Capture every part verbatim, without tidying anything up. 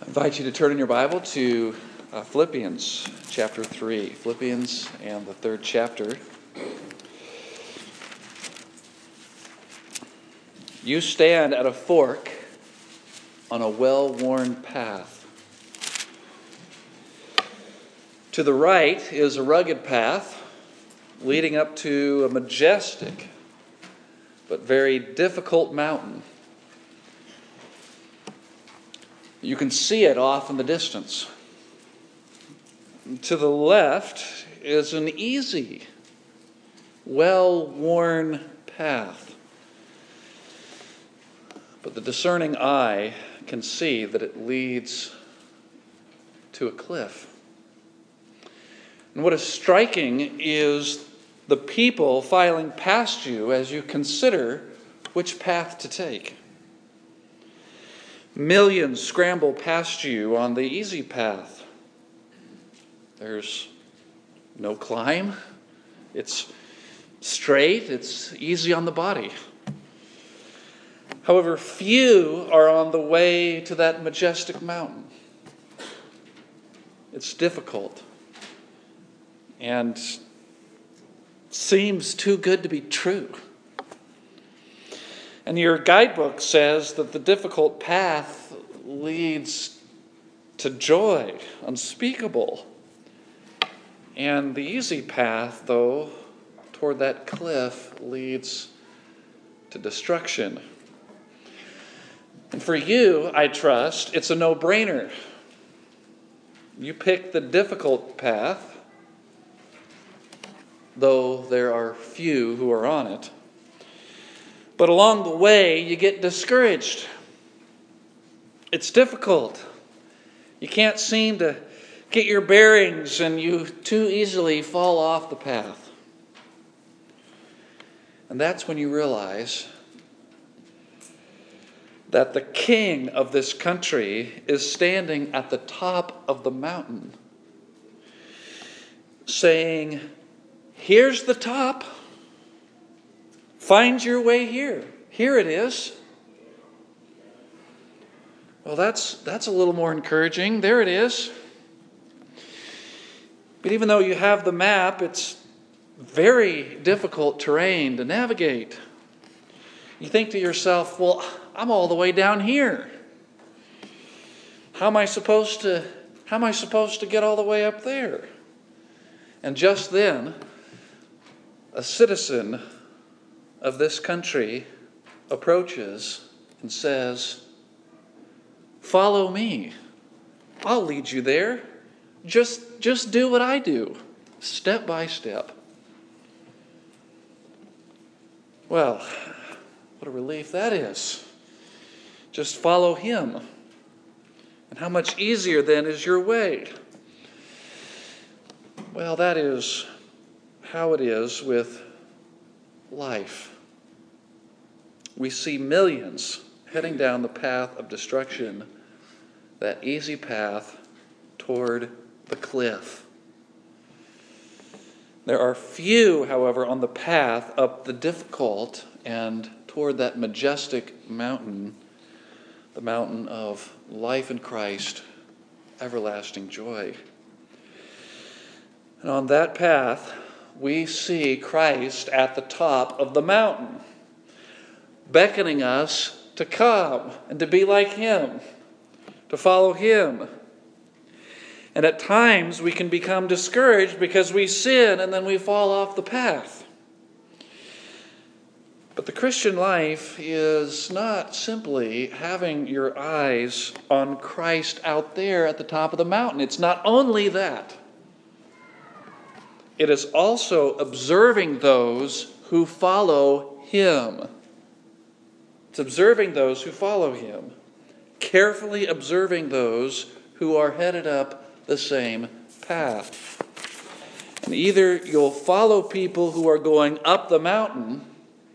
I invite you to turn in your Bible to uh, Philippians chapter three. Philippians and the third chapter. You stand at a fork on a well-worn path. To the right is a rugged path leading up to a majestic but very difficult mountain. You can see it off in the distance. To the left is an easy, well-worn path. But the discerning eye can see that it leads to a cliff. And what is striking is the people filing past you as you consider which path to take. Millions scramble past you on the easy path. There's no climb. It's straight. It's easy on the body. However, few are on the way to that majestic mountain. It's difficult and seems too good to be true. And your guidebook says that the difficult path leads to joy, unspeakable. And the easy path, though, toward that cliff leads to destruction. And for you, I trust, it's a no-brainer. You pick the difficult path, though there are few who are on it. But along the way, you get discouraged. It's difficult. You can't seem to get your bearings, and you too easily fall off the path. And that's when you realize that the king of this country is standing at the top of the mountain, saying, "Here's the top. Find your way here. Here it is." Well, that's that's a little more encouraging. There it is. But even though you have the map, it's very difficult terrain to navigate. You think to yourself, well, I'm all the way down here. How am I supposed to, how am I supposed to get all the way up there? And just then, a citizen of this country approaches and says, "Follow me. I'll lead you there. Just, just do what I do, step by step." Well, what a relief that is. Just follow him. And how much easier then is your way? Well, that is how it is with life. We see millions heading down the path of destruction, that easy path toward the cliff. There are few, however, on the path up the difficult and toward that majestic mountain, the mountain of life in Christ, everlasting joy. And on that path, we see Christ at the top of the mountain, beckoning us to come and to be like him, to follow him. And at times we can become discouraged because we sin and then we fall off the path. But the Christian life is not simply having your eyes on Christ out there at the top of the mountain. It's not only that. It is also observing those who follow him. It's observing those who follow him. Carefully observing those who are headed up the same path. And either you'll follow people who are going up the mountain,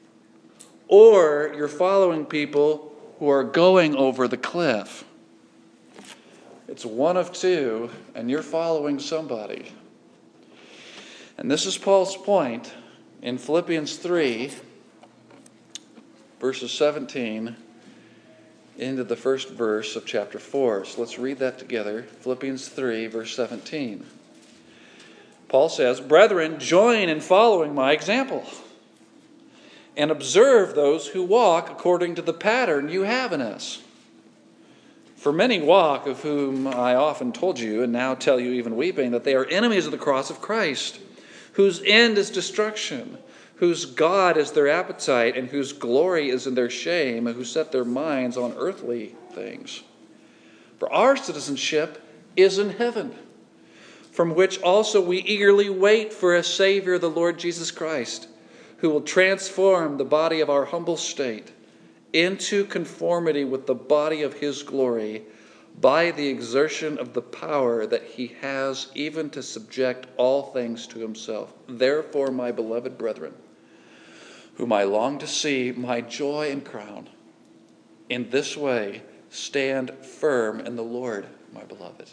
or you're following people who are going over the cliff. It's one of two, and you're following somebody. And this is Paul's point in Philippians three, verses seventeen into the first verse of chapter four. So let's read that together. Philippians three, verse seventeen. Paul says, "Brethren, join in following my example, and observe those who walk according to the pattern you have in us. For many walk, of whom I often told you, and now tell you even weeping, that they are enemies of the cross of Christ, whose end is destruction, whose God is their appetite, and whose glory is in their shame, and who set their minds on earthly things. For our citizenship is in heaven, from which also we eagerly wait for a Savior, the Lord Jesus Christ, who will transform the body of our humble state into conformity with the body of his glory by the exertion of the power that he has even to subject all things to himself. Therefore, my beloved brethren, whom I long to see, my joy and crown, in this way stand firm in the Lord, my beloved."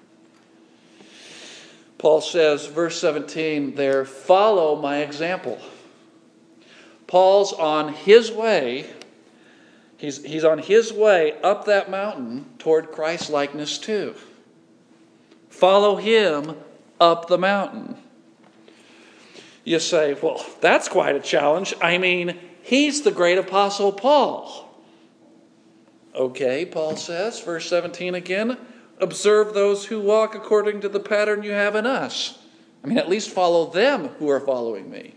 Paul says, verse seventeen there, "Follow my example." Paul's on his way, he's, he's on his way up that mountain toward Christ-likeness too. Follow him up the mountain. You say, well, that's quite a challenge. I mean, he's the great apostle Paul. Okay, Paul says, verse seventeen again, "Observe those who walk according to the pattern you have in us." I mean, at least follow them who are following me.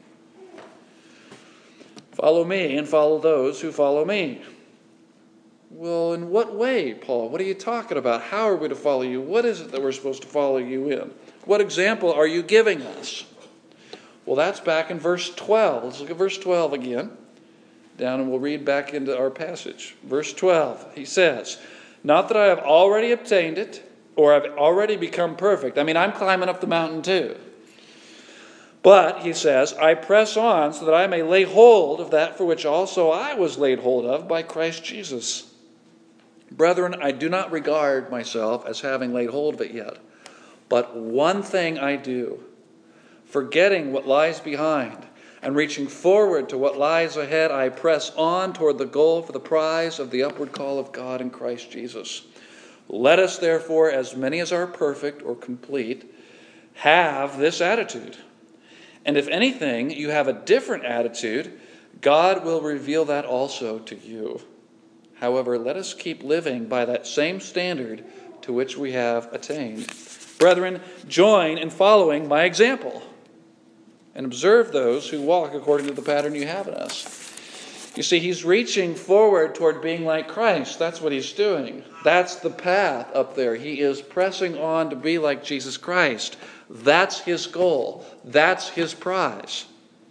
Follow me and follow those who follow me. Well, in what way, Paul? What are you talking about? How are we to follow you? What is it that we're supposed to follow you in? What example are you giving us? Well, that's back in verse twelve. Let's look at verse twelve again. Down and we'll read back into our passage. Verse twelve, he says, "Not that I have already obtained it, or I've already become perfect." I mean, I'm climbing up the mountain too. "But," he says, "I press on so that I may lay hold of that for which also I was laid hold of by Christ Jesus. Brethren, I do not regard myself as having laid hold of it yet. But one thing I do, forgetting what lies behind and reaching forward to what lies ahead, I press on toward the goal for the prize of the upward call of God in Christ Jesus. Let us therefore, as many as are perfect or complete, have this attitude. And if anything, you have a different attitude, God will reveal that also to you. However, let us keep living by that same standard to which we have attained. Brethren, join in following my example, and observe those who walk according to the pattern you have in us." You see, he's reaching forward toward being like Christ. That's what he's doing. That's the path up there. He is pressing on to be like Jesus Christ. That's his goal. That's his prize.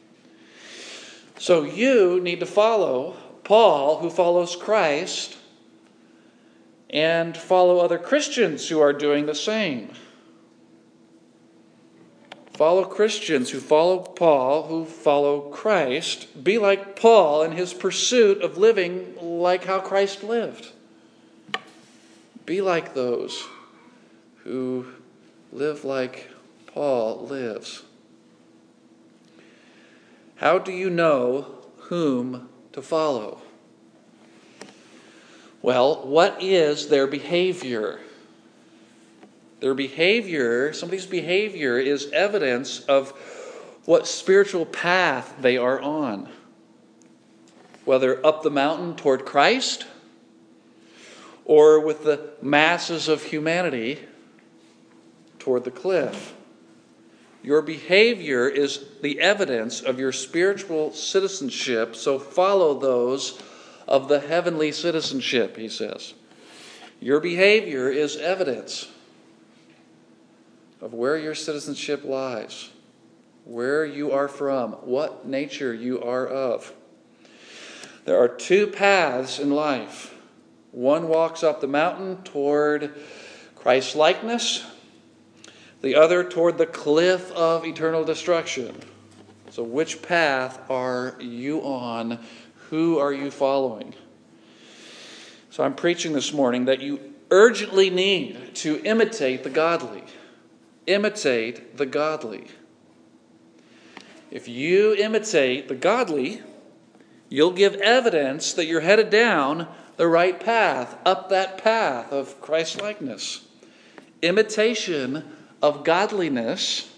So you need to follow Paul, who follows Christ, and follow other Christians who are doing the same. Follow Christians who follow Paul, who follow Christ. Be like Paul in his pursuit of living like how Christ lived. Be like those who live like Paul lives. How do you know whom to follow? Well, what is their behavior? Their behavior, somebody's behavior is evidence of what spiritual path they are on. Whether up the mountain toward Christ, or with the masses of humanity toward the cliff. Your behavior is the evidence of your spiritual citizenship, so follow those of the heavenly citizenship, he says. Your behavior is evidence of where your citizenship lies, where you are from, what nature you are of. There are two paths in life. One walks up the mountain toward Christ-likeness, the other toward the cliff of eternal destruction. So which path are you on? Who are you following? So I'm preaching this morning that you urgently need to imitate the godly. Imitate the godly. If you imitate the godly, you'll give evidence that you're headed down the right path, up that path of Christ-likeness. Imitation of godliness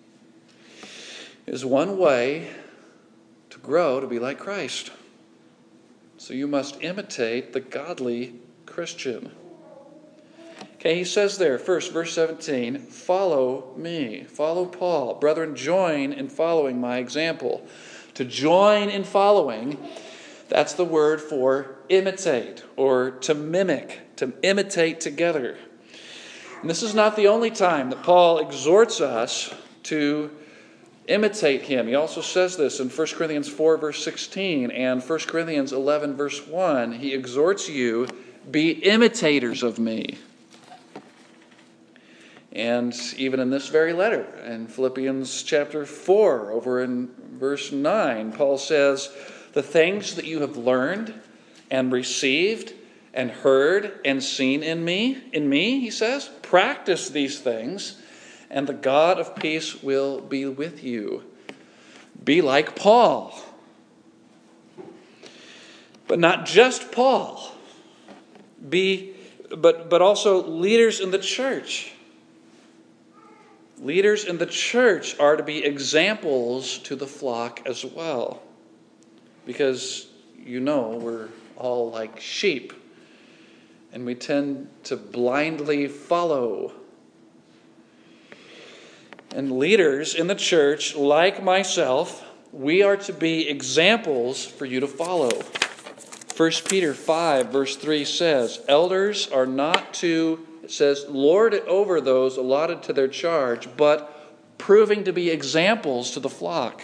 is one way to grow to be like Christ. So you must imitate the godly Christian. Okay, he says there, first, verse seventeen, follow me. Follow Paul. Brethren, join in following my example. To join in following, that's the word for imitate or to mimic, to imitate together. And this is not the only time that Paul exhorts us to imitate him. He also says this in First Corinthians four, verse sixteen, and First Corinthians eleven, verse one. He exhorts you, be imitators of me. And even in this very letter, in Philippians chapter four, over in verse nine, Paul says, the things that you have learned and received and heard and seen in me, in me, he says, practice these things, and the God of peace will be with you. Be like Paul. But not just Paul. Be, but, but also leaders in the church. Leaders in the church are to be examples to the flock as well. Because, you know, we're all like sheep. And we tend to blindly follow. And leaders in the church, like myself, we are to be examples for you to follow. First Peter five, verse three says, elders are not to, it says, lord it over those allotted to their charge, but proving to be examples to the flock.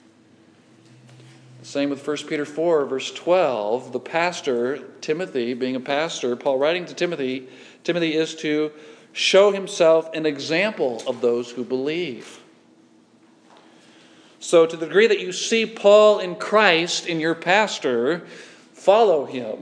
Same with First Peter four, verse twelve. The pastor, Timothy, being a pastor, Paul writing to Timothy, Timothy is to show himself an example of those who believe. So to the degree that you see Paul in Christ in your pastor, follow him.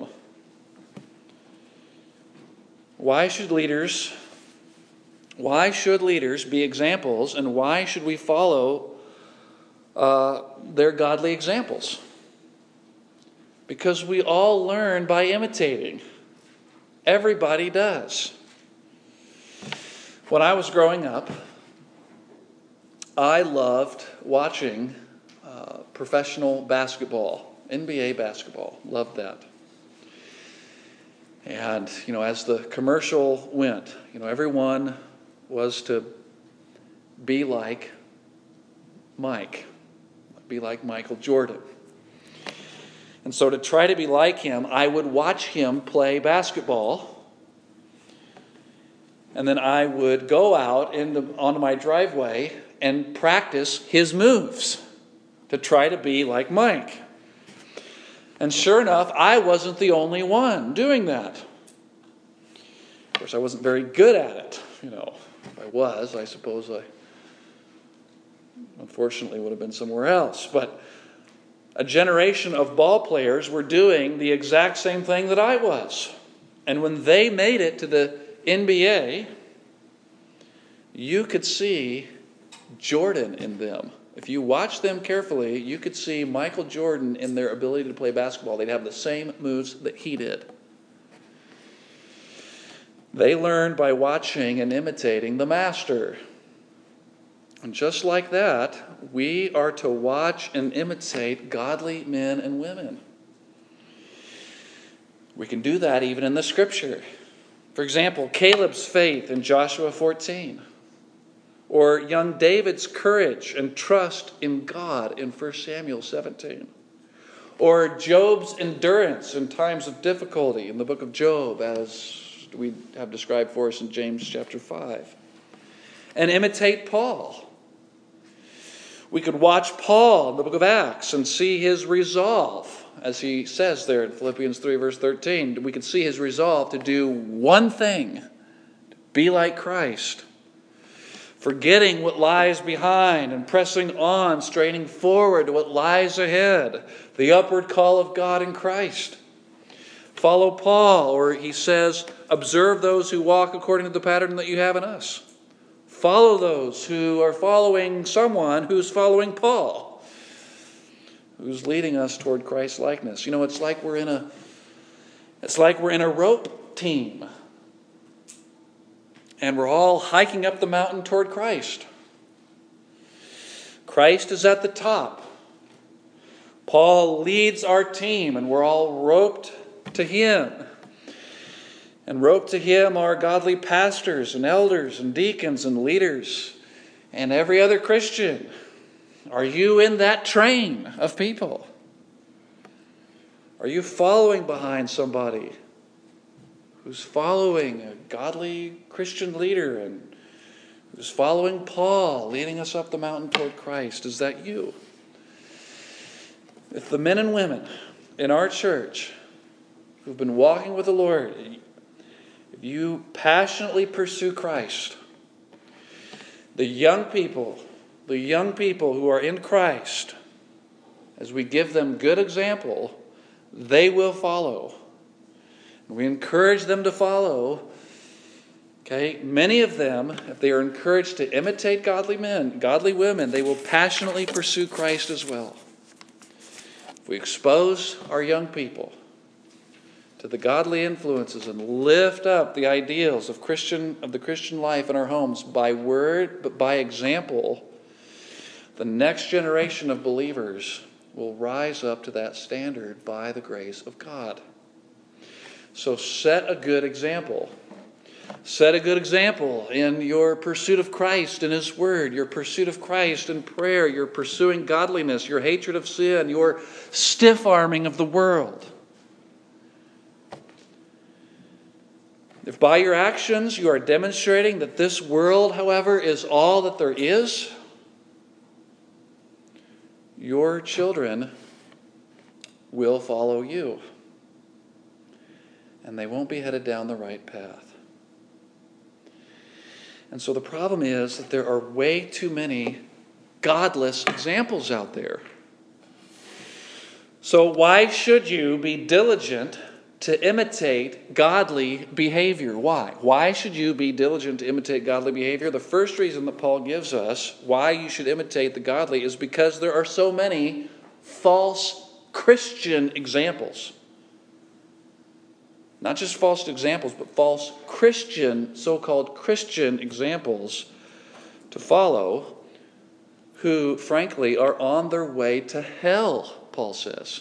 Why should leaders, why should leaders be examples, and why should we follow Uh, they're godly examples? Because we all learn by imitating. Everybody does. When I was growing up, I loved watching uh, professional basketball, N B A basketball. Loved that. And, you know, as the commercial went, you know, everyone was to be like Mike. Be like Michael Jordan. And so to try to be like him, I would watch him play basketball. And then I would go out into, onto my driveway and practice his moves to try to be like Mike. And sure enough, I wasn't the only one doing that. Of course, I wasn't very good at it. You know, if I was, I suppose I unfortunately would have been somewhere else. But a generation of ball players were doing the exact same thing that I was. And when they made it to the N B A, you could see Jordan in them. If you watch them carefully, you could see Michael Jordan in their ability to play basketball. They'd have the same moves that he did. They learned by watching and imitating the master. And just like that, we are to watch and imitate godly men and women. We can do that even in the Scripture. For example, Caleb's faith in Joshua fourteen. Or young David's courage and trust in God in First Samuel seventeen. Or Job's endurance in times of difficulty in the book of Job, as we have described for us in James chapter five. And imitate Paul. We could watch Paul in the book of Acts and see his resolve, as he says there in Philippians three, verse thirteen. We could see his resolve to do one thing, to be like Christ, forgetting what lies behind and pressing on, straining forward to what lies ahead, the upward call of God in Christ. Follow Paul, or he says, observe those who walk according to the pattern that you have in us. Follow those who are following someone who's following Paul, who's leading us toward Christ-likeness. You know, it's like we're in a It's like we're in a rope team, and we're all hiking up the mountain toward Christ. Christ is at the top. Paul leads our team, and we're all roped to him. And roped to him are godly pastors and elders and deacons and leaders and every other Christian. Are you in that train of people? Are you following behind somebody who's following a godly Christian leader and who's following Paul, leading us up the mountain toward Christ? Is that you? If the men and women in our church who've been walking with the Lord, if you passionately pursue Christ, the young people, the young people who are in Christ, as we give them good example, they will follow. We encourage them to follow. Okay, many of them, if they are encouraged to imitate godly men, godly women, they will passionately pursue Christ as well. If we expose our young people to the godly influences and lift up the ideals of Christian of the Christian life in our homes by word, but by example, the next generation of believers will rise up to that standard by the grace of God. So set a good example. Set a good example in your pursuit of Christ and His Word, your pursuit of Christ in prayer, your pursuing godliness, your hatred of sin, your stiff-arming of the world. If by your actions you are demonstrating that this world, however, is all that there is, your children will follow you. And they won't be headed down the right path. And so the problem is that there are way too many godless examples out there. So why should you be diligent to imitate godly behavior? Why? Why should you be diligent to imitate godly behavior? The first reason that Paul gives us why you should imitate the godly is because there are so many false Christian examples. Not just false examples, but false Christian, so-called Christian examples to follow, who, frankly, are on their way to hell, Paul says.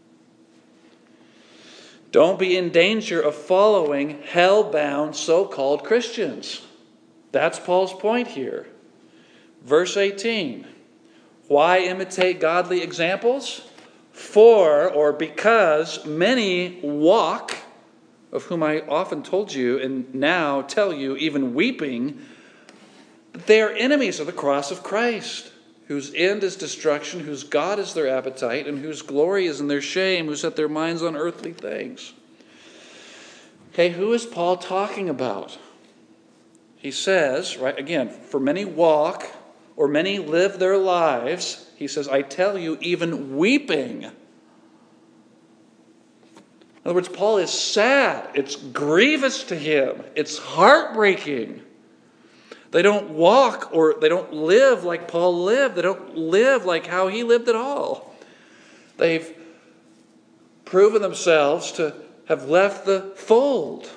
Don't be in danger of following hell-bound so-called Christians. That's Paul's point here. Verse eighteen. Why imitate godly examples? For, or because, many walk, of whom I often told you, and now tell you, even weeping, that they are enemies of the cross of Christ, whose end is destruction, whose God is their appetite, and whose glory is in their shame, who set their minds on earthly things. Okay, who is Paul talking about? He says, right, again, for many walk, or many live their lives, he says, I tell you, even weeping. In other words, Paul is sad. It's grievous to him. It's heartbreaking. They don't walk or they don't live like Paul lived. They don't live like how he lived at all. They've proven themselves to have left the fold.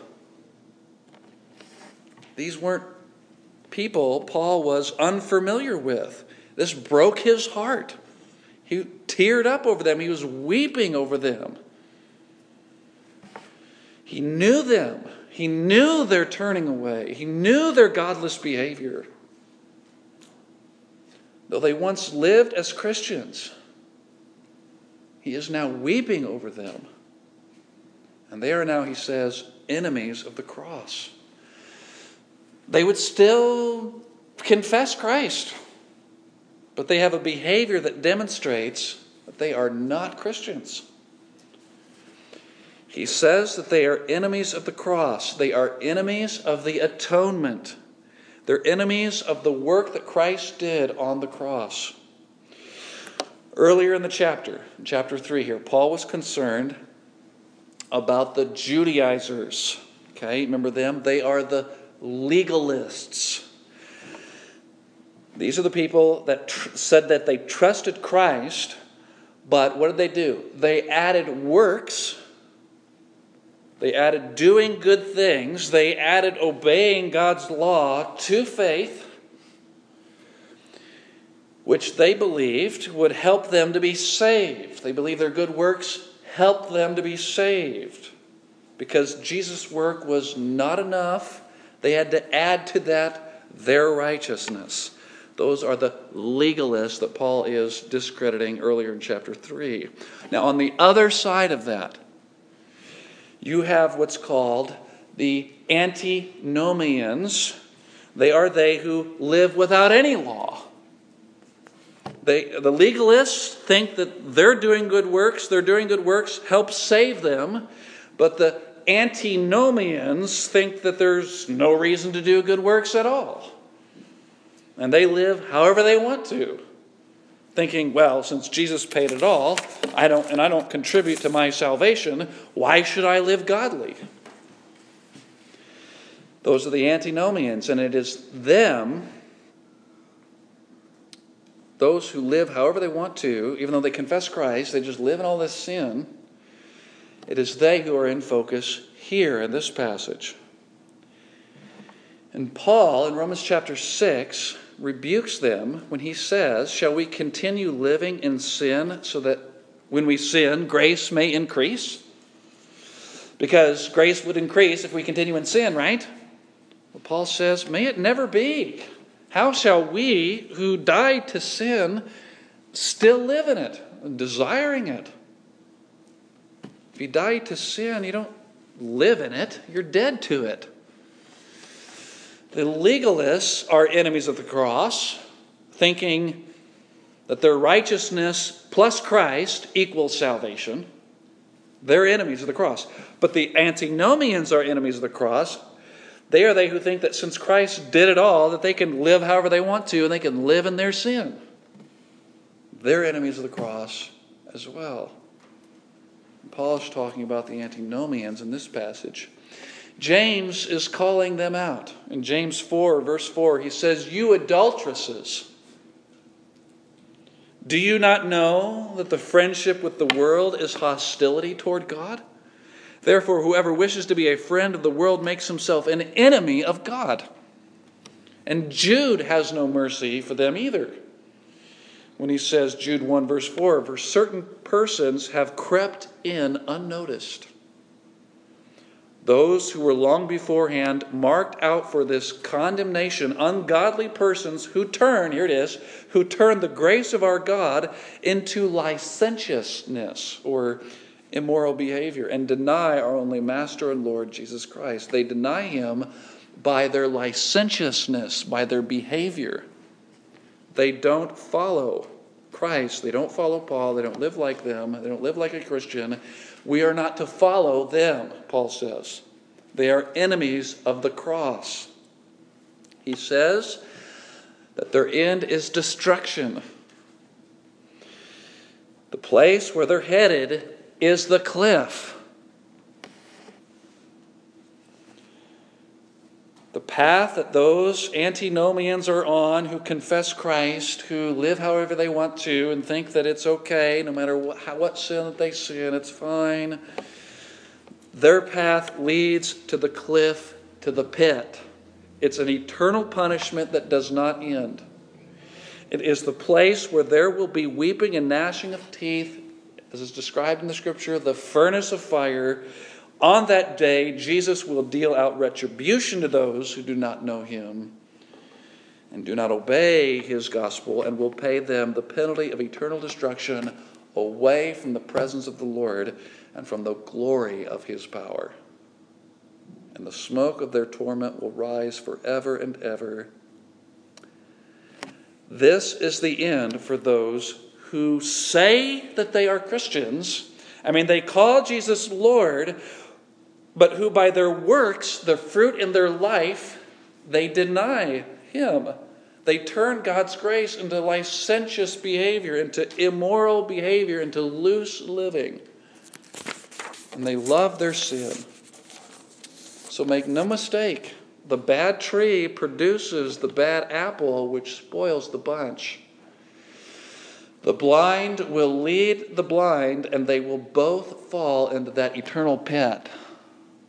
These weren't people Paul was unfamiliar with. This broke his heart. He teared up over them. He was weeping over them. He knew them. He knew their turning away. He knew their godless behavior. Though they once lived as Christians, he is now weeping over them. And they are now, he says, enemies of the cross. They would still confess Christ, but they have a behavior that demonstrates that they are not Christians. He says that they are enemies of the cross. They are enemies of the atonement. They're enemies of the work that Christ did on the cross. Earlier in the chapter, in chapter three here, Paul was concerned about the Judaizers. Okay, remember them? They are the legalists. These are the people that tr- said that they trusted Christ, but what did they do? They added works. They added doing good things. They added obeying God's law to faith, which they believed would help them to be saved. They believed their good works helped them to be saved. Because Jesus' work was not enough, they had to add to that their righteousness. Those are the legalists that Paul is discrediting earlier in chapter three. Now, on the other side of that, you have what's called the antinomians. They are they who live without any law. They, the legalists think that they're doing good works, their doing good works helps save them, but the antinomians think that there's no reason to do good works at all. And they live however they want to, thinking, well, since Jesus paid it all, I don't, and I don't contribute to my salvation, why should I live godly? Those are the antinomians, and it is them, those who live however they want to, even though they confess Christ, they just live in all this sin. It is they who are in focus here in this passage. And Paul, in Romans chapter six, rebukes them when he says, shall we continue living in sin so that when we sin, grace may increase? Because grace would increase if we continue in sin, right? Well, Paul says, may it never be. How shall we who died to sin still live in it, desiring it? If you die to sin, you don't live in it, you're dead to it. The legalists are enemies of the cross, thinking that their righteousness plus Christ equals salvation. They're enemies of the cross. But the antinomians are enemies of the cross. They are they who think that since Christ did it all, that they can live however they want to, and they can live in their sin. They're enemies of the cross as well. Paul is talking about the antinomians in this passage. James is calling them out. In James four, verse four, he says, you adulteresses, do you not know that the friendship with the world is hostility toward God? Therefore, whoever wishes to be a friend of the world makes himself an enemy of God. And Jude has no mercy for them either. When he says, Jude one, verse four, for certain persons have crept in unnoticed. Those who were long beforehand marked out for this condemnation, ungodly persons who turn, here it is, who turn the grace of our God into licentiousness or immoral behavior and deny our only Master and Lord Jesus Christ. They deny him by their licentiousness, by their behavior. They don't follow Christ. They don't follow Paul. They don't live like them. They don't live like a Christian. We are not to follow them, Paul says. They are enemies of the cross. He says that their end is destruction. The place where they're headed is the cliff. The path that those antinomians are on who confess Christ, who live however they want to and think that it's okay, no matter what, how, what sin that they sin, it's fine. Their path leads to the cliff, to the pit. It's an eternal punishment that does not end. It is the place where there will be weeping and gnashing of teeth, as is described in the Scripture, the furnace of fire. On that day, Jesus will deal out retribution to those who do not know him and do not obey his gospel, and will pay them the penalty of eternal destruction away from the presence of the Lord and from the glory of his power. And the smoke of their torment will rise forever and ever. This is the end for those who say that they are Christians. I mean, they call Jesus Lord, but who by their works, the fruit in their life, they deny him. They turn God's grace into licentious behavior, into immoral behavior, into loose living. And they love their sin. So make no mistake, the bad tree produces the bad apple, which spoils the bunch. The blind will lead the blind, and they will both fall into that eternal pit.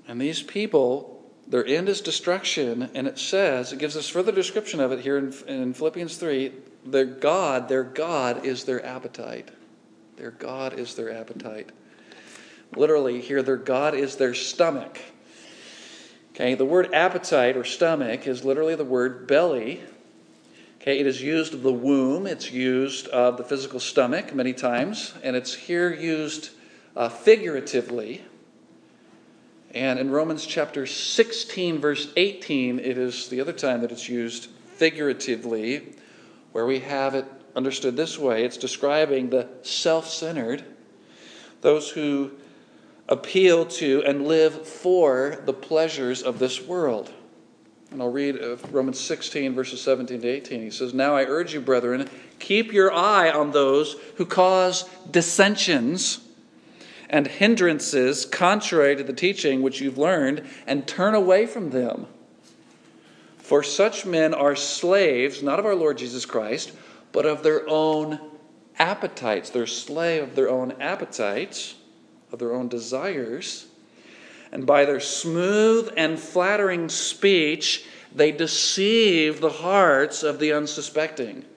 And these people, their end is destruction, and it says, it gives us further description of it here in, in Philippians three, their God, their God is their appetite. Their God is their appetite. Literally here, their God is their stomach. Okay, the word appetite or stomach is literally the word belly. Okay, it is used of the womb, it's used of the physical stomach many times, and it's here used uh, figuratively. And in Romans chapter sixteen, verse eighteen, it is the other time that it's used figuratively, where we have it understood this way. It's describing the self-centered, those who appeal to and live for the pleasures of this world. And I'll read Romans sixteen, verses seventeen to eighteen. He says, "Now I urge you, brethren, keep your eye on those who cause dissensions and hindrances contrary to the teaching which you've learned, and turn away from them. For such men are slaves, not of our Lord Jesus Christ, but of their own appetites." They're slave of their own appetites, of their own desires. "And by their smooth and flattering speech, they deceive the hearts of the unsuspecting."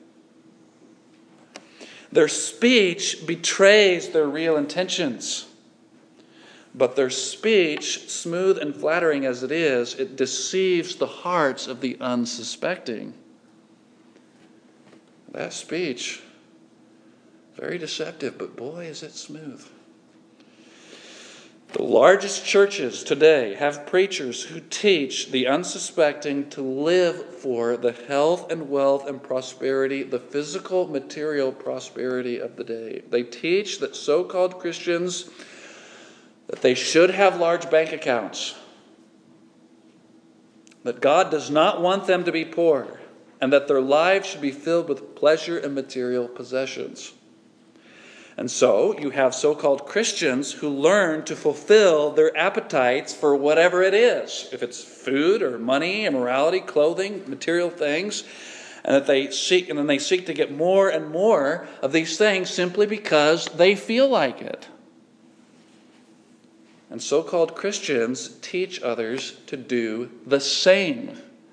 Their speech betrays their real intentions. But their speech, smooth and flattering as it is, it deceives the hearts of the unsuspecting. That speech, very deceptive, but boy, is it smooth. The largest churches today have preachers who teach the unsuspecting to live for the health and wealth and prosperity, the physical, material prosperity of the day. They teach that so-called Christians, that they should have large bank accounts, that God does not want them to be poor, and that their lives should be filled with pleasure and material possessions. And so you have so-called Christians who learn to fulfill their appetites for whatever it is, if it's food or money, immorality, clothing, material things, and that they seek, and then they seek to get more and more of these things simply because they feel like it. And so-called Christians teach others to do the same.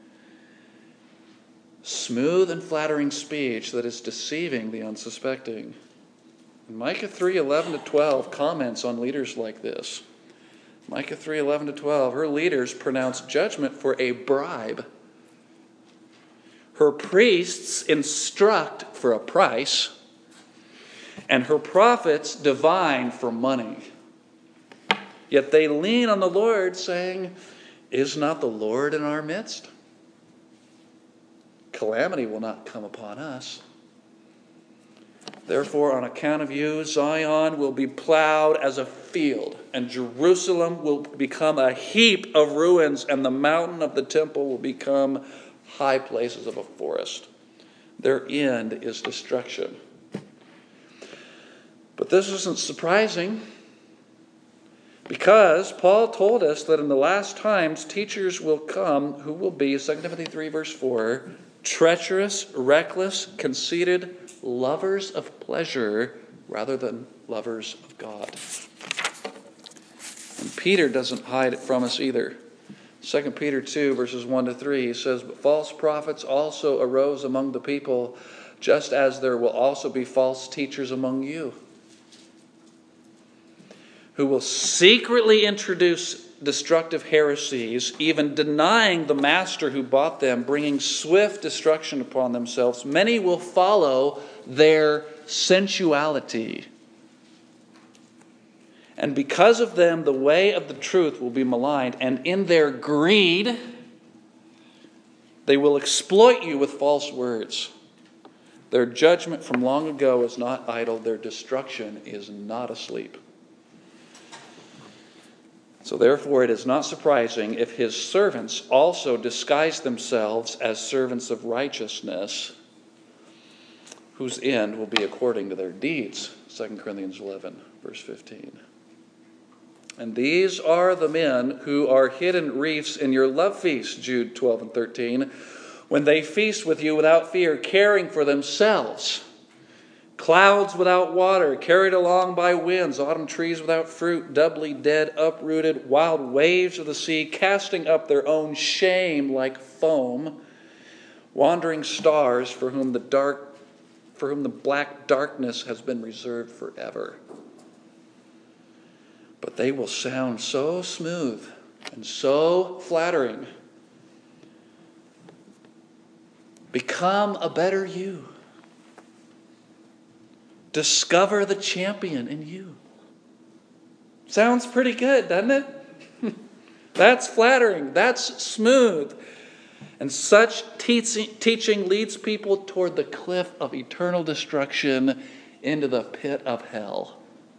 Smooth and flattering speech that is deceiving the unsuspecting. Micah three, eleven to twelve comments on leaders like this. Micah three, eleven to twelve, her leaders pronounce judgment for a bribe. Her priests instruct for a price, and her prophets divine for money. Yet they lean on the Lord, saying, "Is not the Lord in our midst? Calamity will not come upon us. Therefore, on account of you, Zion will be plowed as a field, and Jerusalem will become a heap of ruins, and the mountain of the temple will become high places of a forest. Their end is destruction." But this isn't surprising, because Paul told us that in the last times teachers will come who will be, Second Timothy three, verse four, treacherous, reckless, conceited, lovers of pleasure rather than lovers of God. And Peter doesn't hide it from us either. Second Peter two, verses one to three, he says, "But false prophets also arose among the people, just as there will also be false teachers among you, who will secretly introduce destructive heresies, even denying the master who bought them, bringing swift destruction upon themselves. Many will follow their sensuality. And because of them, the way of the truth will be maligned, and in their greed, they will exploit you with false words. Their judgment from long ago is not idle. Their destruction is not asleep." So therefore it is not surprising if his servants also disguise themselves as servants of righteousness, whose end will be according to their deeds. Second Corinthians eleven, verse fifteen. "And these are the men who are hidden reefs in your love feasts," Jude twelve and thirteen, "when they feast with you without fear, caring for themselves Clouds without water, carried along by winds, autumn trees without fruit, doubly dead, uprooted, wild waves of the sea, casting up their own shame like foam, wandering stars for whom the dark, for whom the black darkness has been reserved forever. But they will sound so smooth and so flattering. Become a better you. Discover the champion in you. Sounds pretty good, doesn't it? That's flattering. That's smooth. And such teaching leads people toward the cliff of eternal destruction into the pit of hell.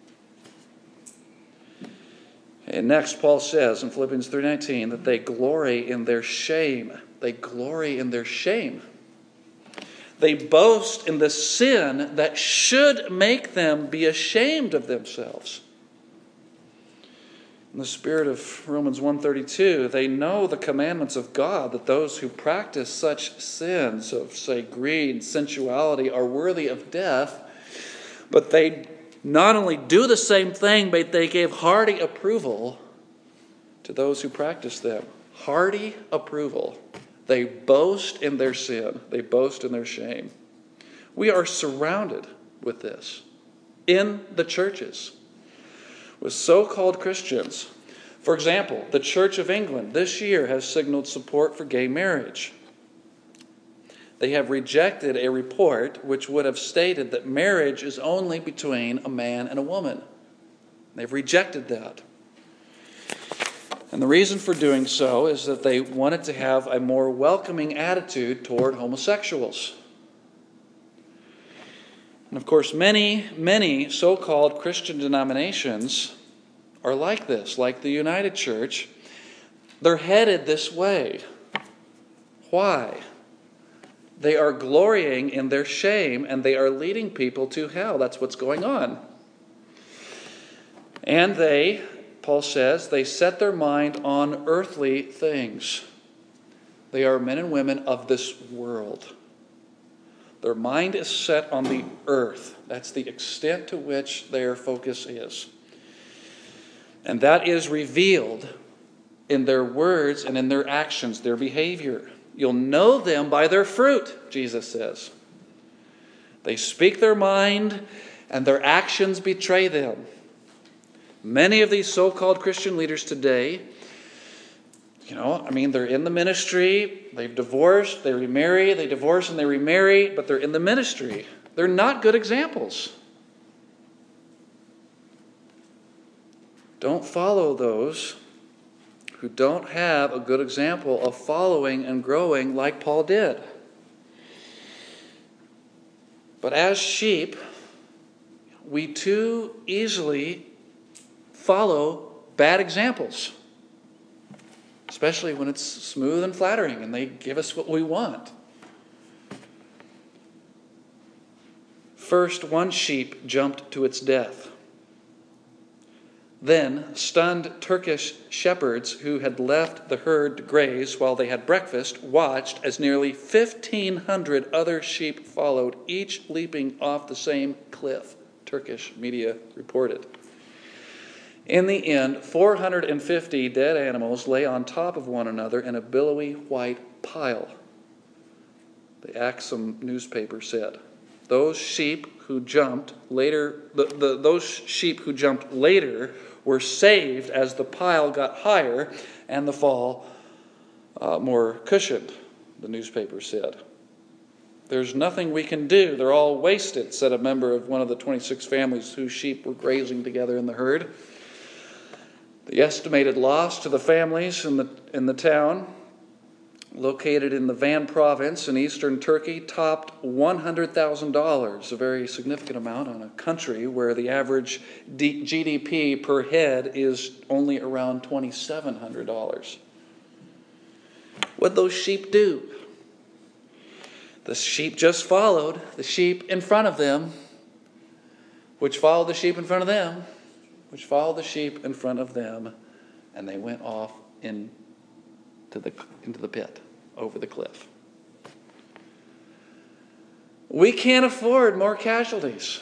And next, Paul says in Philippians three nineteen that they glory in their shame. They glory in their shame. They boast in the sin that should make them be ashamed of themselves. In the spirit of Romans one thirty-two, they know the commandments of God, that those who practice such sins of, say, greed, sensuality, are worthy of death. But they not only do the same thing, but they gave hearty approval to those who practice them. Hearty approval. They boast in their sin. They boast in their shame. We are surrounded with this in the churches, with so-called Christians. For example, the Church of England this year has signaled support for gay marriage. They have rejected a report which would have stated that marriage is only between a man and a woman. They've rejected that. And the reason for doing so is that they wanted to have a more welcoming attitude toward homosexuals. And of course, many, many so-called Christian denominations are like this, like the United Church. They're headed this way. Why? They are glorying in their shame, and they are leading people to hell. That's what's going on. And they, Paul says, they set their mind on earthly things. They are men and women of this world. Their mind is set on the earth. That's the extent to which their focus is. And that is revealed in their words and in their actions, their behavior. You'll know them by their fruit, Jesus says. They speak their mind, and their actions betray them. Many of these so-called Christian leaders today, you know, I mean, they're in the ministry, they've divorced, they remarry, they divorce and they remarry, but they're in the ministry. They're not good examples. Don't follow those who don't have a good example of following and growing like Paul did. But as sheep, we too easily follow bad examples, especially when it's smooth and flattering and they give us what we want. First, one sheep jumped to its death. Then, stunned Turkish shepherds who had left the herd to graze while they had breakfast watched as nearly fifteen hundred other sheep followed, each leaping off the same cliff, Turkish media reported. In the end, four hundred fifty dead animals lay on top of one another in a billowy white pile, the Aksum newspaper said. Those sheep who jumped later, the, the, those sheep who jumped later were saved as the pile got higher and the fall uh, more cushioned, the newspaper said. There's nothing we can do. They're all wasted, said a member of one of the twenty-six families whose sheep were grazing together in the herd. The estimated loss to the families in the, in the town, located in the Van province in eastern Turkey, topped one hundred thousand dollars, a very significant amount on a country where the average D- G D P per head is only around two thousand seven hundred dollars. What'd those sheep do? The sheep just followed the sheep in front of them, which followed the sheep in front of them, which followed the sheep in front of them, and they went off into the, into the pit, over the cliff. We can't afford more casualties.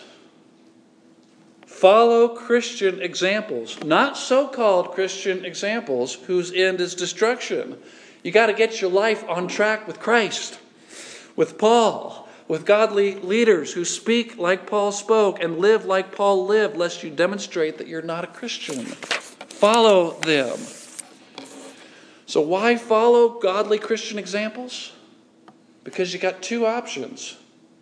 Follow Christian examples, not so-called Christian examples whose end is destruction. You got to get your life on track with Christ, with Paul, with godly leaders who speak like Paul spoke and live like Paul lived, lest you demonstrate that you're not a Christian. Follow them. So why follow godly Christian examples? Because you got two options.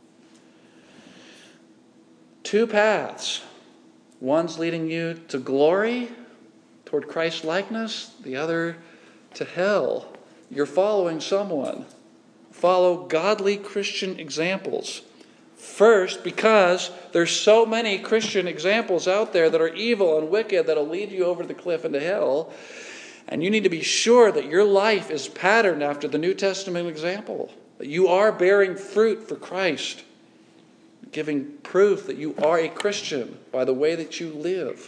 Two paths. One's leading you to glory, toward Christ's likeness. The other to hell. You're following someone. Follow godly Christian examples. First, because there's so many Christian examples out there that are evil and wicked that'll lead you over the cliff into hell. And you need to be sure that your life is patterned after the New Testament example. That you are bearing fruit for Christ. Giving proof that you are a Christian by the way that you live.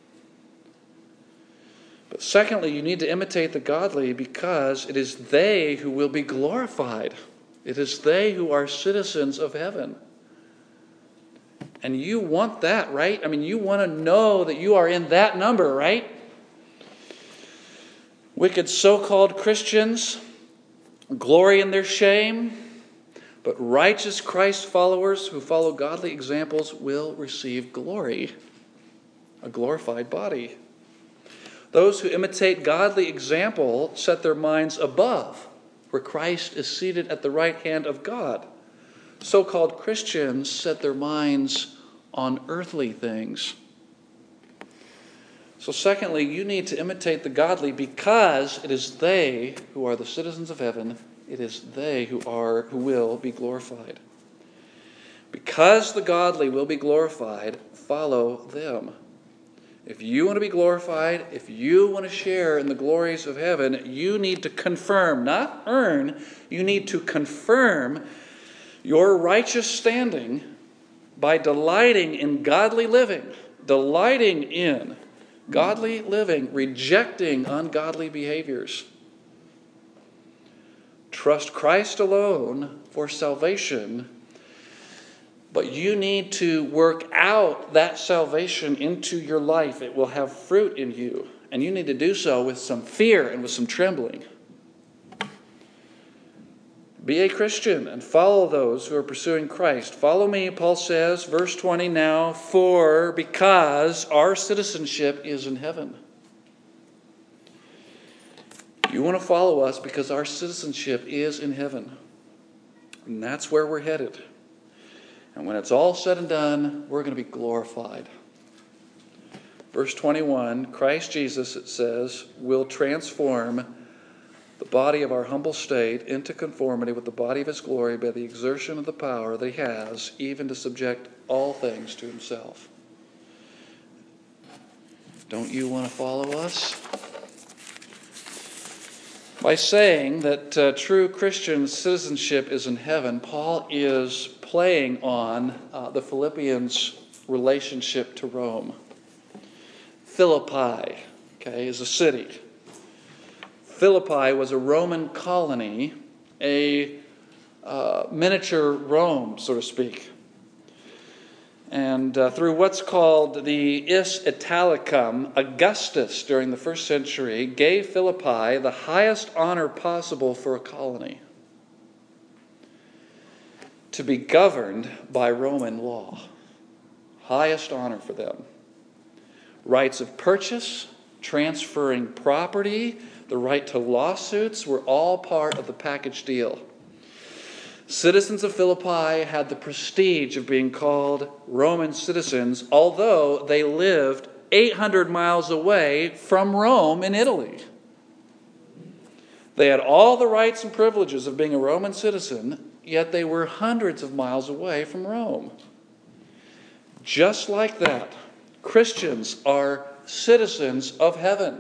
But secondly, you need to imitate the godly because it is they who will be glorified. It is they who are citizens of heaven. And you want that, right? I mean, you want to know that you are in that number, right? Wicked so-called Christians glory in their shame. But righteous Christ followers who follow godly examples will receive glory, a glorified body. Those who imitate godly example set their minds above, where Christ is seated at the right hand of God. So-called Christians set their minds on earthly things. So secondly, you need to imitate the godly because it is they who are the citizens of heaven. It is they who are who will be glorified. Because the godly will be glorified, follow them. If you want to be glorified, if you want to share in the glories of heaven, you need to confirm, not earn, you need to confirm your righteous standing by delighting in godly living, delighting in godly living, rejecting ungodly behaviors. Trust Christ alone for salvation, but you need to work out that salvation into your life. It will have fruit in you, and you need to do so with some fear and with some trembling. Be a Christian and follow those who are pursuing Christ. Follow me, Paul says, verse twenty now, for because our citizenship is in heaven. You want to follow us because our citizenship is in heaven. And that's where we're headed. And when it's all said and done, we're going to be glorified. Verse twenty-one, Christ Jesus, it says, will transform the body of our humble state into conformity with the body of his glory by the exertion of the power that he has, even to subject all things to himself. Don't you want to follow us? By saying that uh, true Christian citizenship is in heaven, Paul is playing on uh, the Philippians' relationship to Rome. Philippi, okay, is a city. Philippi was a Roman colony, a uh, miniature Rome, so to speak. And uh, through what's called the Is Italicum, Augustus, during the first century, gave Philippi the highest honor possible for a colony, to be governed by Roman law. Highest honor for them. Rights of purchase, transferring property, the right to lawsuits were all part of the package deal. Citizens of Philippi had the prestige of being called Roman citizens, although they lived eight hundred miles away from Rome in Italy. They had all the rights and privileges of being a Roman citizen, yet they were hundreds of miles away from Rome. Just like that, Christians are citizens of heaven.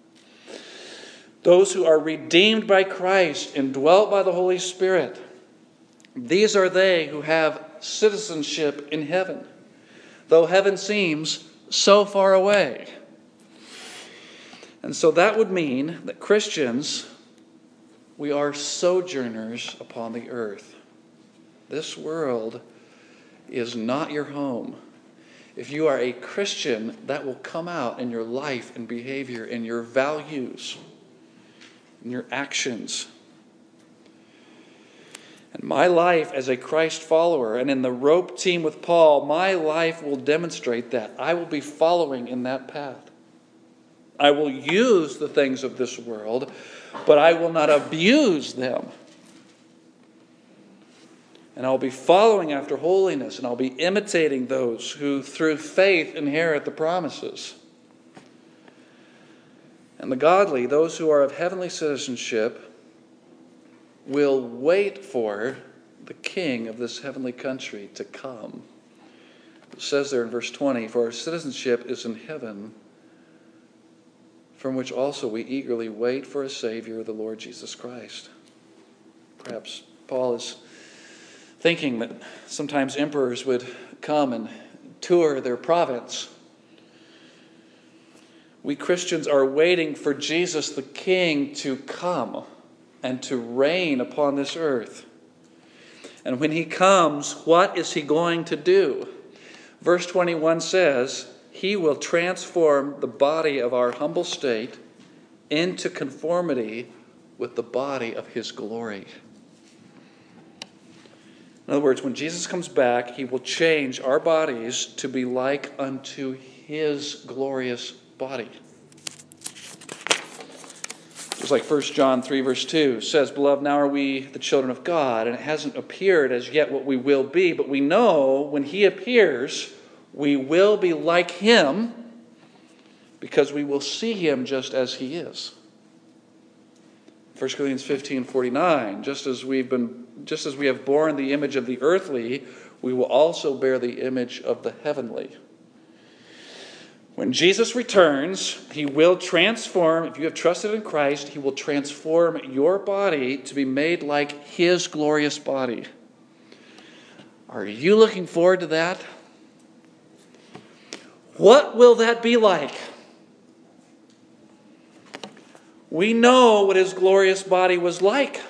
Those who are redeemed by Christ, indwelt by the Holy Spirit, these are they who have citizenship in heaven, though heaven seems so far away. And so that would mean that Christians, we are sojourners upon the earth. This world is not your home. If you are a Christian, that will come out in your life and behavior, in your values, in your actions. And my life as a Christ follower and in the rope team with Paul, my life will demonstrate that. I will be following in that path. I will use the things of this world, but I will not abuse them. And I'll be following after holiness, and I'll be imitating those who through faith inherit the promises. And the godly, those who are of heavenly citizenship, will wait for the king of this heavenly country to come. It says there in verse twenty, for our citizenship is in heaven, from which also we eagerly wait for a Savior, the Lord Jesus Christ. Perhaps Paul is thinking that sometimes emperors would come and tour their province. We Christians are waiting for Jesus the King to come and to reign upon this earth. And when he comes, what is he going to do? Verse twenty-one says, he will transform the body of our humble state into conformity with the body of his glory. In other words, when Jesus comes back, he will change our bodies to be like unto his glorious body. Just like First John three verse two says, beloved, now are we the children of God, and it hasn't appeared as yet what we will be, but we know when he appears, we will be like him because we will see him just as he is. First Corinthians fifteen forty-nine, just as we've been, just as we have borne the image of the earthly, we will also bear the image of the heavenly. When Jesus returns, he will transform, if you have trusted in Christ, he will transform your body to be made like his glorious body. Are you looking forward to that? What will that be like? We know what his glorious body was like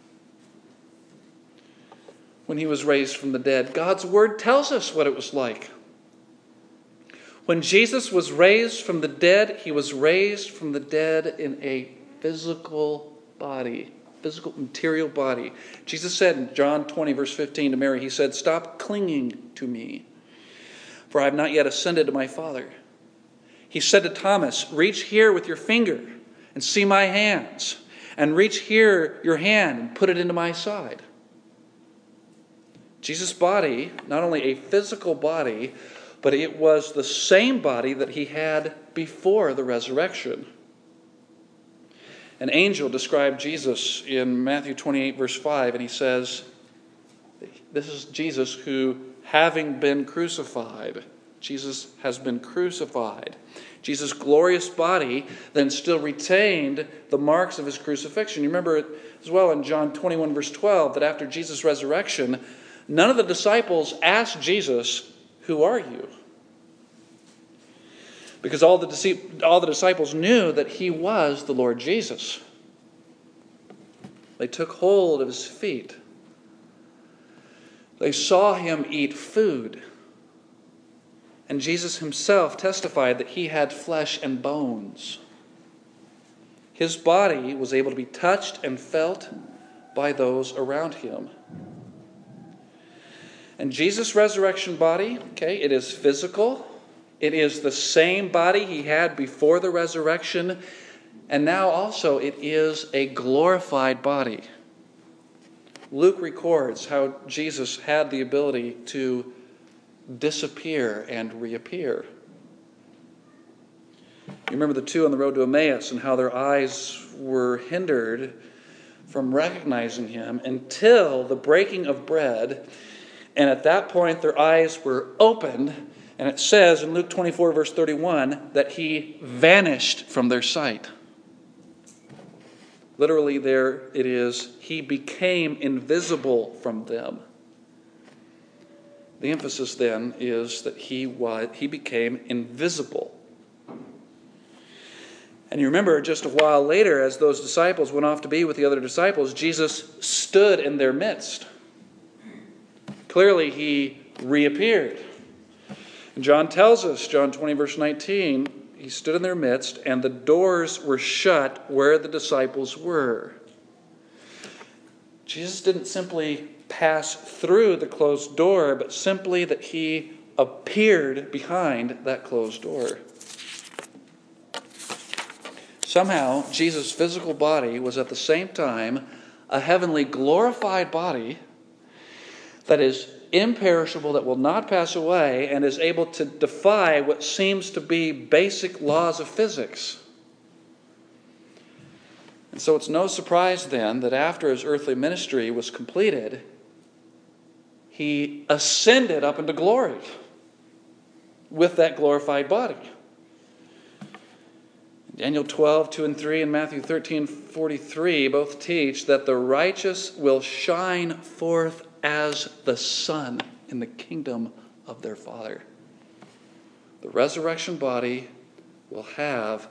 when he was raised from the dead. God's word tells us what it was like. When Jesus was raised from the dead, he was raised from the dead in a physical body, physical material body. Jesus said in John twenty verse fifteen to Mary, he said, stop clinging to me, for I have not yet ascended to my Father. He said to Thomas, reach here with your finger and see my hands, and reach here your hand and put it into my side. Jesus' body, not only a physical body, but it was the same body that he had before the resurrection. An angel described Jesus in Matthew twenty-eight verse five, and he says, this is Jesus who, having been crucified, Jesus has been crucified. Jesus' glorious body then still retained the marks of his crucifixion. You remember as well in John twenty-one verse twelve that after Jesus' resurrection, none of the disciples asked Jesus, who are you? Because all the, all the disciples knew that he was the Lord Jesus. They took hold of his feet. They saw him eat food. And Jesus himself testified that he had flesh and bones. His body was able to be touched and felt by those around him. And Jesus' resurrection body, okay, it is physical. It is the same body he had before the resurrection. And now also it is a glorified body. Luke records how Jesus had the ability to disappear and reappear. You remember the two on the road to Emmaus and how their eyes were hindered from recognizing him until the breaking of bread. And at that point, their eyes were opened. And it says in Luke twenty-four, verse thirty-one, that he vanished from their sight. Literally there it is, he became invisible from them. The emphasis then is that he was, he became invisible. And you remember just a while later, as those disciples went off to be with the other disciples, Jesus stood in their midst. Clearly, he reappeared. And John tells us, John twenty, verse nineteen, he stood in their midst, and the doors were shut where the disciples were. Jesus didn't simply pass through the closed door, but simply that he appeared behind that closed door. Somehow, Jesus' physical body was at the same time a heavenly glorified body that is imperishable, that will not pass away, and is able to defy what seems to be basic laws of physics. And so it's no surprise then that after his earthly ministry was completed, he ascended up into glory with that glorified body. Daniel twelve, two and three, and Matthew thirteen, forty-three both teach that the righteous will shine forth as the sun in the kingdom of their Father. The resurrection body will have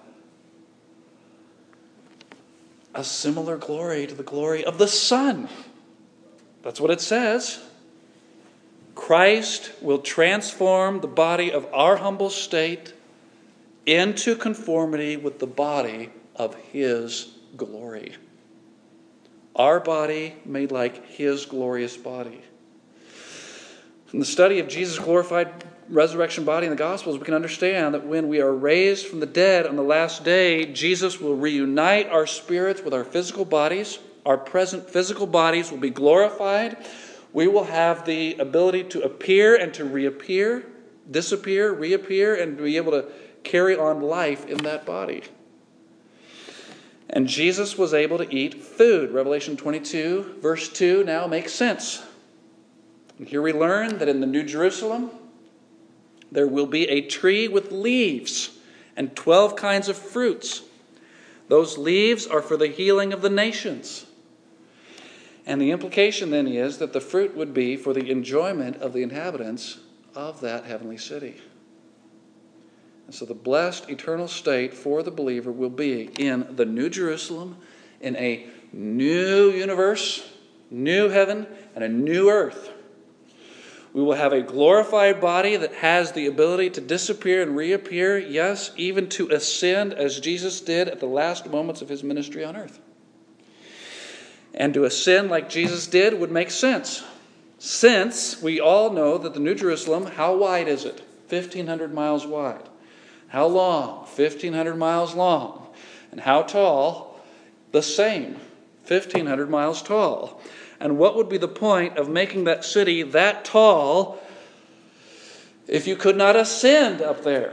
a similar glory to the glory of the sun. That's what it says. Christ will transform the body of our humble state into conformity with the body of his glory. Our body made like his glorious body. From the study of Jesus' glorified resurrection body in the Gospels, we can understand that when we are raised from the dead on the last day, Jesus will reunite our spirits with our physical bodies. Our present physical bodies will be glorified. We will have the ability to appear and to reappear, disappear, reappear, and be able to carry on life in that body. And Jesus was able to eat food. Revelation twenty-two, verse two now makes sense. And here we learn that in the New Jerusalem, there will be a tree with leaves and twelve kinds of fruits. Those leaves are for the healing of the nations. And the implication then is that the fruit would be for the enjoyment of the inhabitants of that heavenly city. And so the blessed eternal state for the believer will be in the New Jerusalem, in a new universe, new heaven, and a new earth. We will have a glorified body that has the ability to disappear and reappear, yes, even to ascend as Jesus did at the last moments of his ministry on earth. And to ascend like Jesus did would make sense, since we all know that the New Jerusalem, how wide is it? fifteen hundred miles wide. How long? fifteen hundred miles long. And how tall? The same, fifteen hundred miles tall. And what would be the point of making that city that tall if you could not ascend up there?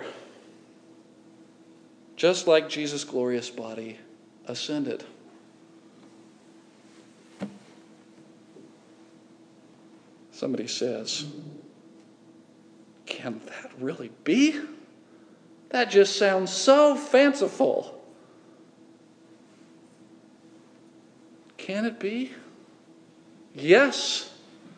Just like Jesus' glorious body ascended. Somebody says, can that really be? That just sounds so fanciful. Can it be? Yes.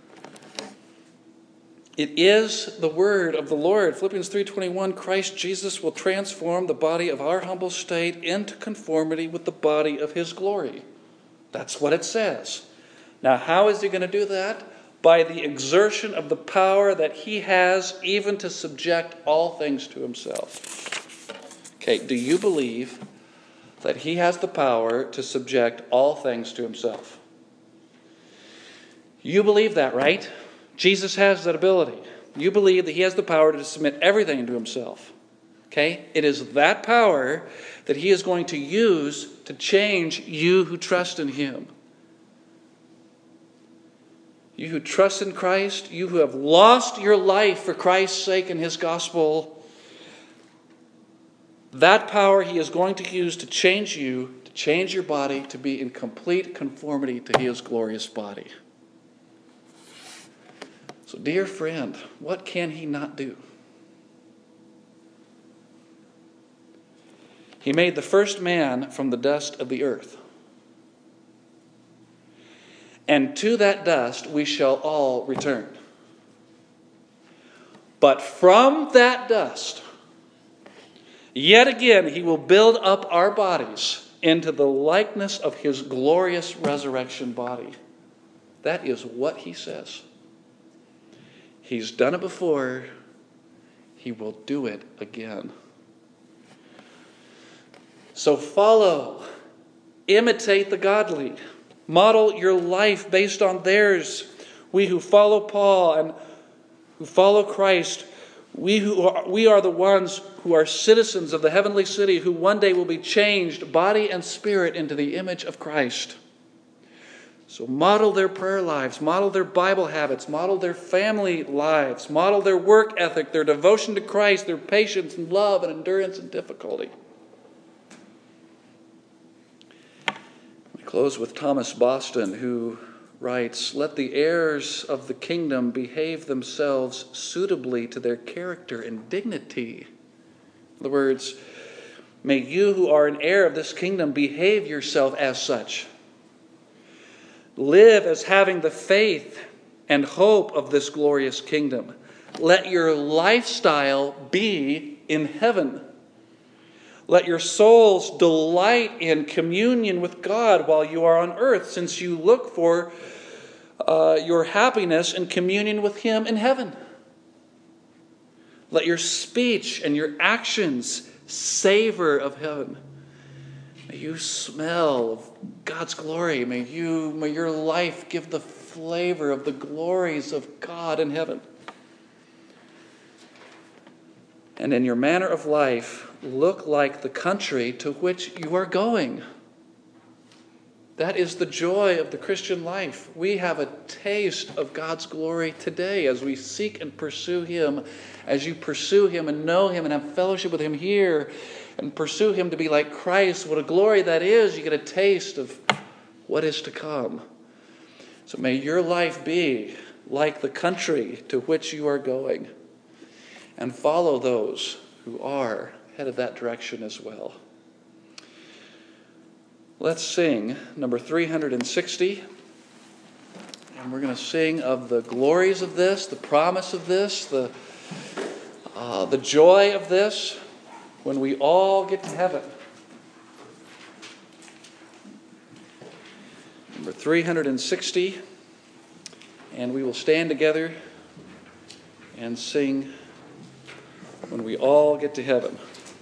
It is the word of the Lord. Philippians three twenty-one, Christ Jesus will transform the body of our humble state into conformity with the body of his glory. That's what it says. Now, how is he going to do that? By the exertion of the power that he has even to subject all things to himself. Okay, do you believe that he has the power to subject all things to himself? You believe that, right? Jesus has that ability. You believe that he has the power to submit everything to himself. Okay? It is that power that he is going to use to change you who trust in him. You who trust in Christ, you who have lost your life for Christ's sake and his gospel, that power he is going to use to change you, to change your body, to be in complete conformity to his glorious body. So, dear friend, what can he not do? He made the first man from the dust of the earth. And to that dust we shall all return. But from that dust, yet again he will build up our bodies into the likeness of his glorious resurrection body. That is what he says. He's done it before. He will do it again. So follow, imitate the godly. Model your life based on theirs. We who follow Paul and who follow Christ, we who are, we are the ones who are citizens of the heavenly city, who one day will be changed, body and spirit, into the image of Christ. So model their prayer lives, model their Bible habits, model their family lives, model their work ethic, their devotion to Christ, their patience and love and endurance in difficulty. We close with Thomas Boston, who writes, "Let the heirs of the kingdom behave themselves suitably to their character and dignity." In other words, may you who are an heir of this kingdom behave yourself as such. Live as having the faith and hope of this glorious kingdom. Let your lifestyle be in heaven. Let your souls delight in communion with God while you are on earth, since you look for uh, your happiness in communion with Him in heaven. Let your speech and your actions savor of heaven. May you smell of God's glory. May you, may your life give the flavor of the glories of God in heaven. And in your manner of life, look like the country to which you are going. That is the joy of the Christian life. We have a taste of God's glory today as we seek and pursue Him. As you pursue Him and know Him and have fellowship with Him here and pursue Him to be like Christ, what a glory that is. You get a taste of what is to come. So may your life be like the country to which you are going, and follow those who are headed that direction as well. Let's sing number three hundred sixty. And we're going to sing of the glories of this, the promise of this, the, uh, the joy of this when we all get to heaven. Number three hundred sixty. And we will stand together and sing when we all get to heaven.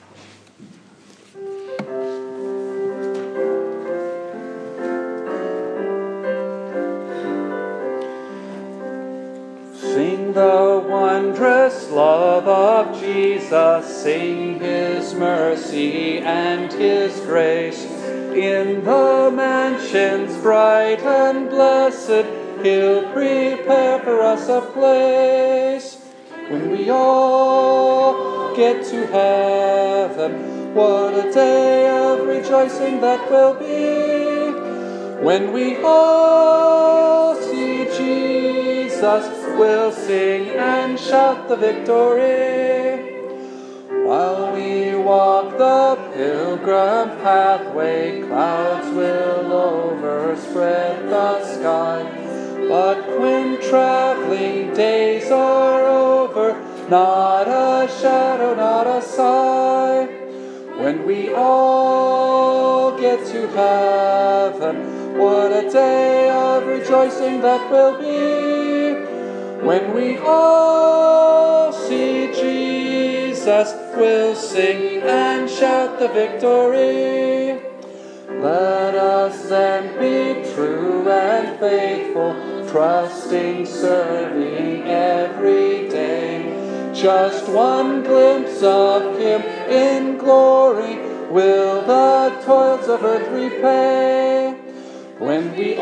Sing the wondrous love of Jesus, sing His mercy and His grace. In the mansions bright and blessed, He'll prepare for us a place. When we all get to heaven, what a day of rejoicing that will be. When we all see Jesus, we'll sing and shout the victory. While we walk the pilgrim pathway, clouds will overspread the sky. But when traveling days are over, not a shadow, not a sigh. When we all get to heaven, what a day of rejoicing that will be. When we all see Jesus, we'll sing and shout the victory. Let us then be true and faithful, trusting, serving every day. Just one glimpse of Him in glory will the toils of earth repay. When we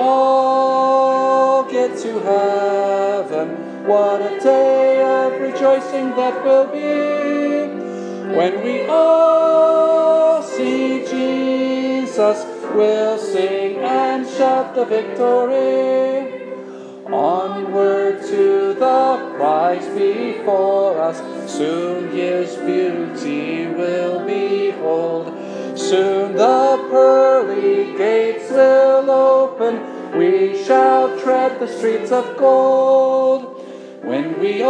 all get to heaven, what a day of rejoicing that will be. When we all see Jesus, we'll sing and shout the victory. Onward to the prize before us, soon His beauty will behold. Soon the pearly gates will open, we shall tread the streets of gold. When we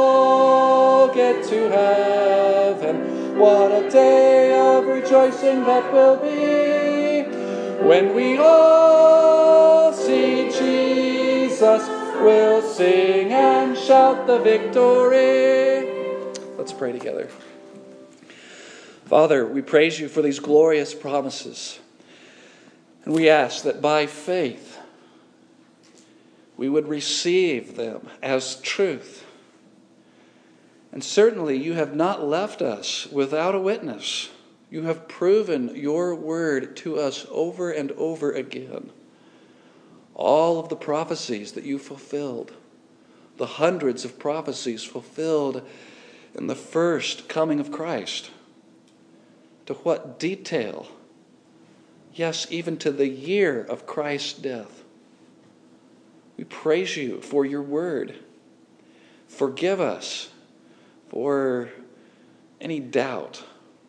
all get to heaven, what a day of rejoicing that will be. When we all see Jesus, will sing and shout the victory. Let's pray together. Father, we praise you for these glorious promises. And we ask that by faith we would receive them as truth. And certainly you have not left us without a witness. You have proven your word to us over and over again. All of the prophecies that you fulfilled, the hundreds of prophecies fulfilled in the first coming of Christ. To what detail? Yes, even to the year of Christ's death. We praise you for your word. Forgive us for any doubt.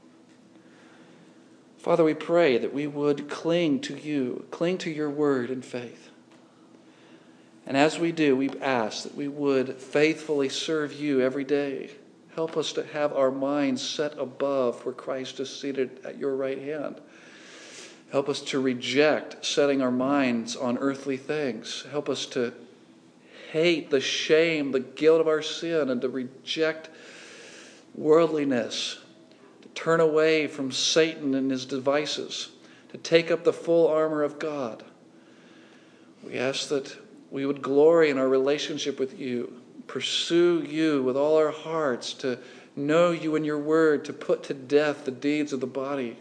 Father, we pray that we would cling to you, cling to your word in faith. And as we do, we ask that we would faithfully serve you every day. Help us to have our minds set above where Christ is seated at your right hand. Help us to reject setting our minds on earthly things. Help us to hate the shame, the guilt of our sin, and to reject worldliness, to turn away from Satan and his devices, to take up the full armor of God. We ask that we would glory in our relationship with you, pursue you with all our hearts, to know you in your word, to put to death the deeds of the body,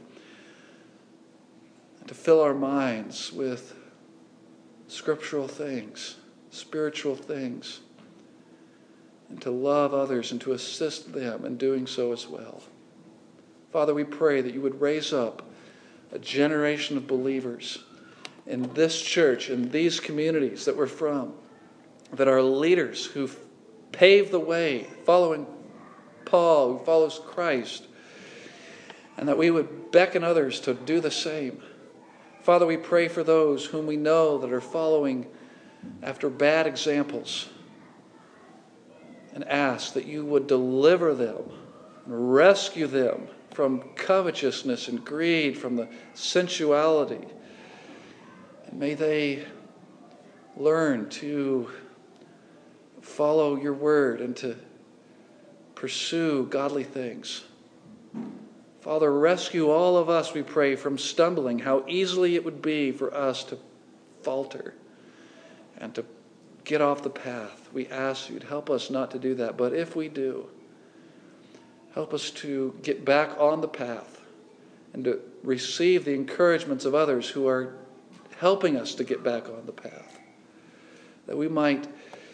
and to fill our minds with scriptural things, spiritual things, and to love others and to assist them in doing so as well. Father, we pray that you would raise up a generation of believers in this church, in these communities that we're from, that are leaders who pave the way, following Paul, who follows Christ, and that we would beckon others to do the same. Father, we pray for those whom we know that are following after bad examples, and ask that you would deliver them and rescue them from covetousness and greed, from the sensuality. And may they learn to follow your word and to pursue godly things. Father, rescue all of us, we pray, from stumbling. How easily it would be for us to falter and to get off the path. We ask you to help us not to do that. But if we do, help us to get back on the path and to receive the encouragements of others who are helping us to get back on the path. That we might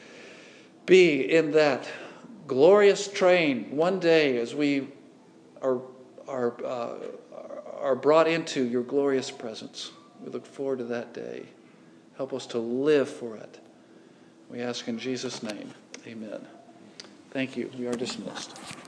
be in that glorious train one day as we are, are, uh, are brought into your glorious presence. We look forward to that day. Help us to live for it. We ask in Jesus' name, amen. Thank you. We are dismissed.